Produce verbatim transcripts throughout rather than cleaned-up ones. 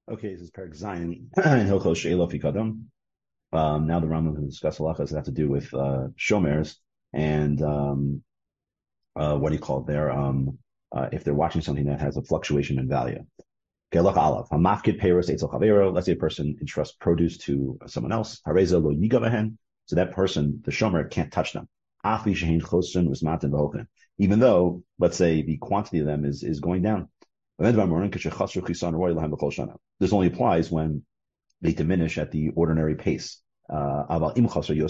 Okay, this is Perek Zion in Hilchos She'elo Fikadon. Um, now the Rambam can discuss halachas that have to do with uh, shomers and um, uh, what do you call it there? Um, uh, if they're watching something that has a fluctuation in value. Okay, look, Aleph. Hamafkid peiros etzel chavero. Let's say a person entrusts produce to someone else. Hareza lo yiga. So that person, the shomer, can't touch them. Afi shehin chosun usmatin v'hochen. Even though, let's say, the quantity of them is is going down. This only applies when they diminish at the ordinary pace. Uh, but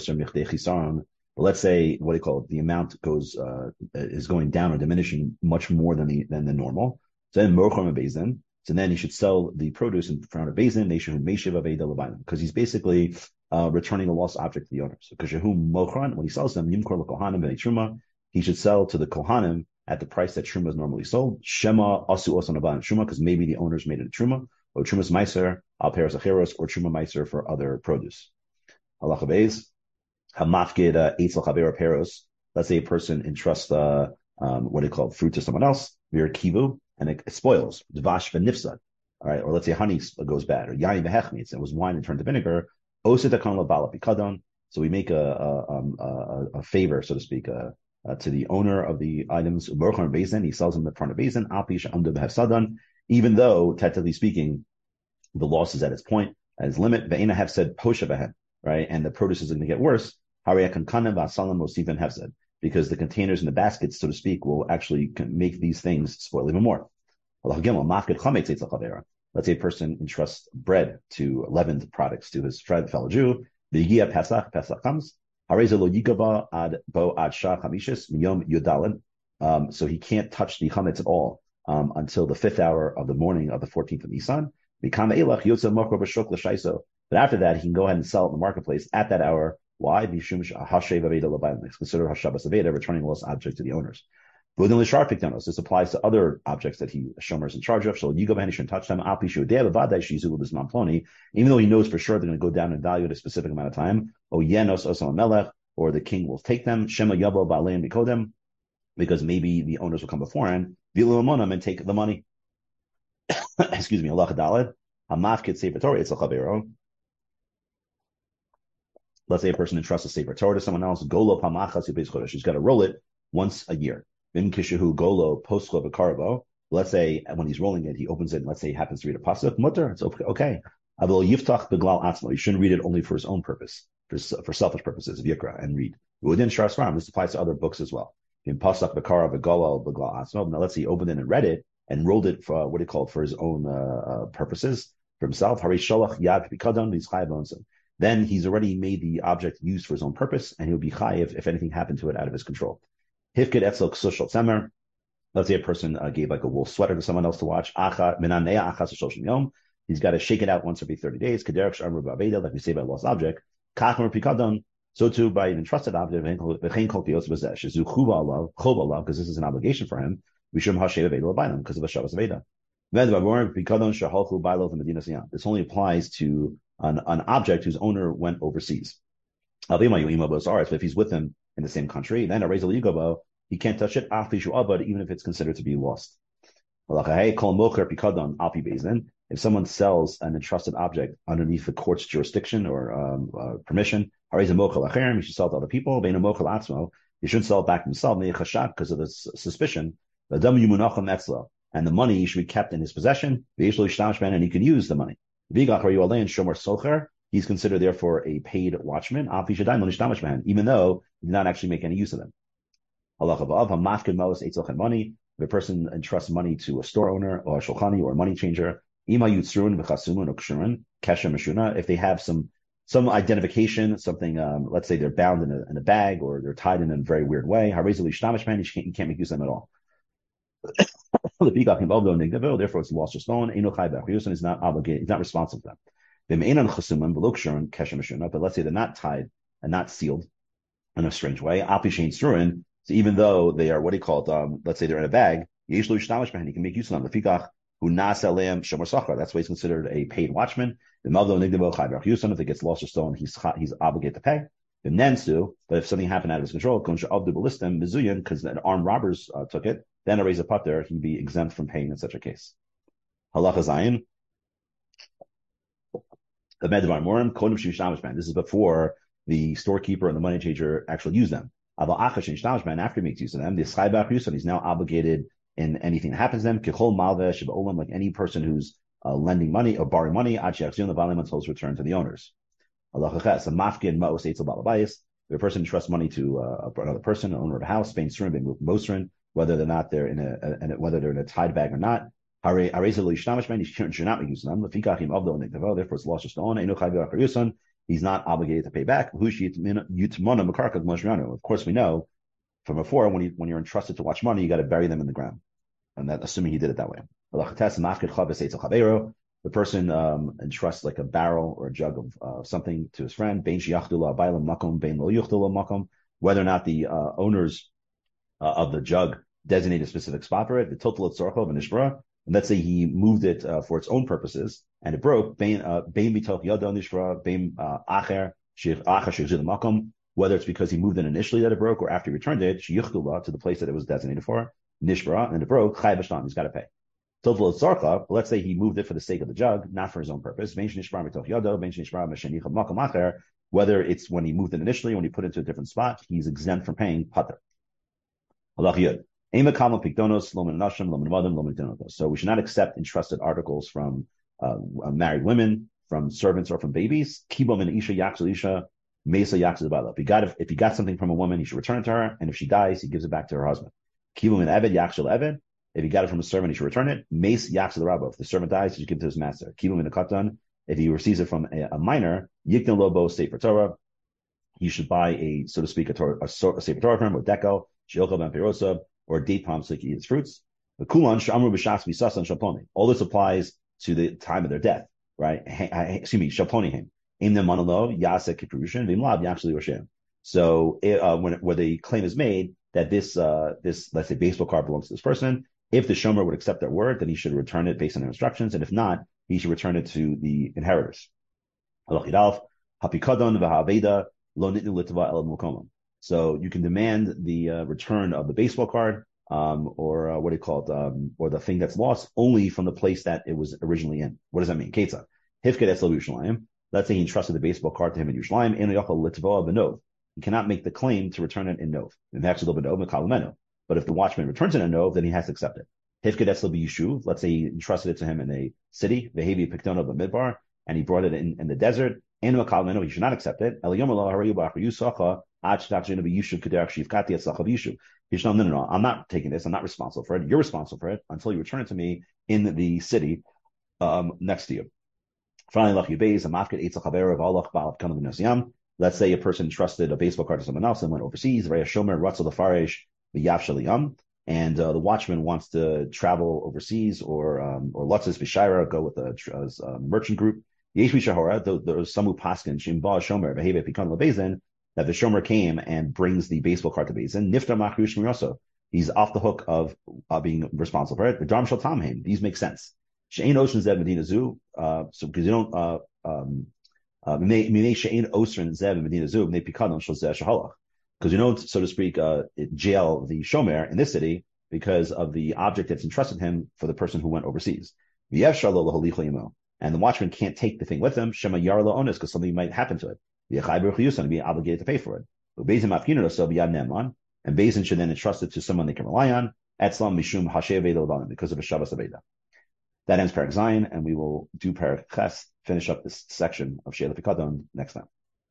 let's say what do you call it? The amount goes uh, is going down or diminishing much more than the than the normal. So then mocham bezin. So then he should sell the produce in front of bezin. They should because he's basically uh, returning a lost object to the owner. So because when he sells them, he should sell to the kohanim at the price that truma is normally sold. Shema asu osan aban truma, because maybe the owners made it a truma, or trumas meiser al peres acheros, or truma meiser for other produce. Halacha beis hamafkid eitzel chaver peros. Let's say a person entrusts uh, um, what do you call it, fruit to someone else, vir kivu, and it, it spoils dvash v'nifsad. All right, or let's say honey goes bad, or yain v'hechmitz, it was wine and turned to vinegar. Osit akon bala pikadon. So we make a a, um, a, a favor, so to speak, a Uh, to the owner of the items, he sells them in front of Bezin, even though, technically speaking, the loss is at its point, at its limit, have said right? And the produce is going to get worse, because the containers and the baskets, so to speak, will actually make these things spoil even more. Let's say a person entrusts bread to leavened products to his fellow Jew. Pesach, Pesach comes. Um, so he can't touch the chametz at all um, until the fifth hour of the morning of the fourteenth of Nisan. But after that, he can go ahead and sell it in the marketplace at that hour. Why? It's considered hashabas aveda, returning lost object to the owners. This applies to other objects that he shomer is in charge of. So you go ahead and shouldn't touch them. Even though he knows for sure they're going to go down in value at a specific amount of time. Or the king will take them. Shema yabo ba'aleim bikodem, because maybe the owners will come beforehand. And take the money. Excuse me. Allah Daled. Hamafkid sefer Torah. It's a chavero. Let's say a person entrusts a sefer Torah to someone else. Golo pamachas yubeiz chodesh. He's got to roll it once a year. Bin kishahu golo postcho v'karavo. Let's say when he's rolling it, he opens it. And let's say he happens to read a pasuk. Mutter. It's okay. Avol yiftach beglal atzmo. You shouldn't read it only for his own purpose, for, for selfish purposes of Yikra, and read. Within Shar Sfarim, this applies to other books as well. In pasuk v'karav v'galal beglal atzmo. Now let's say he opened it and read it and rolled it for what do you call it, for his own uh, uh, purposes, for himself. Hari sholach yad pikadon these chayav. Then he's already made the object used for his own purpose, and he'll be chayiv if anything happened to it out of his control. Hifkid etzel ksushal tzemer. Let's say a person uh, gave like a wool sweater to someone else to watch. He's got to shake it out once every thirty days. Like we say by lost object. So too by an entrusted object, because this is an obligation for him. Because of the Shabbos Veda. This only applies to an, an object whose owner went overseas. But if he's with him in the same country, then a razor yigobo, he can't touch it, even if it's considered to be lost. If someone sells an entrusted object underneath the court's jurisdiction or um, uh, permission, he should sell it to other people. He shouldn't sell it back to himself because of the suspicion. And the money should be kept in his possession, and he can use the money. He's considered therefore a paid watchman, even though he did not actually make any use of them. If a person entrusts money to a store owner or a shulchani or a money changer, if they have some some identification, something, um, let's say they're bound in a, in a bag or they're tied in a very weird way, you can't, you can't make use of them at all. Therefore, it's lost or stolen. Is not obligated, he's not responsible for them. But let's say they're not tied and not sealed in a strange way. So even though they are, what do you call it? Um, let's say they're in a bag, he can make use of them. That's why he's considered a paid watchman. If it gets lost or stolen, he's he's obligated to pay. But if something happened out of his control, because the armed robbers uh, took it, then a razor putter, he'd be exempt from paying in such a case. Halacha Zayin. The Medvar Morim, Kodim Shishtamishman. This is before the storekeeper and the money changer actually use them. After he makes use of them, the Schaibach Yuson, he's now obligated in anything that happens to them. Kichol Malveh Olam, like any person who's uh, lending money or borrowing money, until it's returned to the owners. Allah Ches, a mafkin ma'os eitzel balabayis. If a person trusts money to uh, another person, an owner of a house, bein surin, bein mosrin, whether they're not there in a, a, a whether they're in a tied bag or not. Therefore, it's lost just on. He's not obligated to pay back. Of course, we know from before when you when you're entrusted to watch money, you got to bury them in the ground, and that assuming he did it that way. The person um, entrusts like a barrel or a jug of uh, something to his friend, whether or not the uh, owners uh, of the jug designate a specific spot for it, the total tzorcha nishbra, and let's say he moved it uh, for its own purposes and it broke, whether it's because he moved it initially that it broke or after he returned it, to the place that it was designated for, nishbra, and it broke, he's got to pay. But let's say he moved it for the sake of the jug, not for his own purpose. Whether it's when he moved it initially, when he put it into a different spot, he's exempt from paying pater. So we should not accept entrusted articles from uh, married women, from servants, or from babies. If he got if he got something from a woman, he should return it to her, and if she dies, he gives it back to her husband. If he got it from a servant, he should return it. Mace yaks the rabba. If the servant dies, he should give it to his master. Kibum in the katan. If he receives it from a, a minor, yikna lobo sefer Torah. He should buy a, so to speak, a, Torah, a, a sefer Torah from him, or dekel, shiokal ben pirosa, or a date palm so he can eat its fruits. The kulan shamru b'shas misasan shalponi. All this applies to the time of their death, right? Excuse me, shalponi him. Aim them monolo yasa kipurushin v'imlav yakshli roshem. So uh, when where the claim is made that this uh, this let's say baseball card belongs to this person. If the shomer would accept their word, then he should return it based on their instructions, and if not, he should return it to the inheritors. So you can demand the uh, return of the baseball card, um, or uh, what do you call it, um, or the thing that's lost, only from the place that it was originally in. What does that mean? Ketza. Let's say he entrusted the baseball card to him in Yerushalayim. He cannot make the claim to return it in Nov. But if the watchman returns it in Nov, then he has to accept it. Let's say he entrusted it to him in a city, Vehevi Pikton of the Midbar, and he brought it in, in the desert. He should not accept it. He should, no, no, no, I'm not taking this. I'm not responsible for it. You're responsible for it until you return it to me in the city um, next to you. Let's say a person trusted a baseball card to someone else and went overseas, and uh, the watchman wants to travel overseas, or um, or Lutzis Bishira, go with a, a, a merchant group. There's some who paskin shimba shomer behave pikan lebezin, that the shomer came and brings the baseball card to bezin. Nifta machrish miroso. He's off the hook of uh, being responsible for it. But Dram shal tamheim. These make sense. She'ain ocean zev medina zu. So because you don't uh um uh she'ain osrin zev medina zu they pikadon shal zeh shahalach. Because you don't, so to speak, uh, jail the shomer in this city because of the object that's entrusted him for the person who went overseas. And the watchman can't take the thing with him, shema yarla onus, because something might happen to it. Be obligated to pay for it. And Bezin should then entrust it to someone they can rely on, because of a Shabbos Aveda. That ends Parak Zayin, and we will do Parak Ches, finish up this section of Sheila Pikadon next time.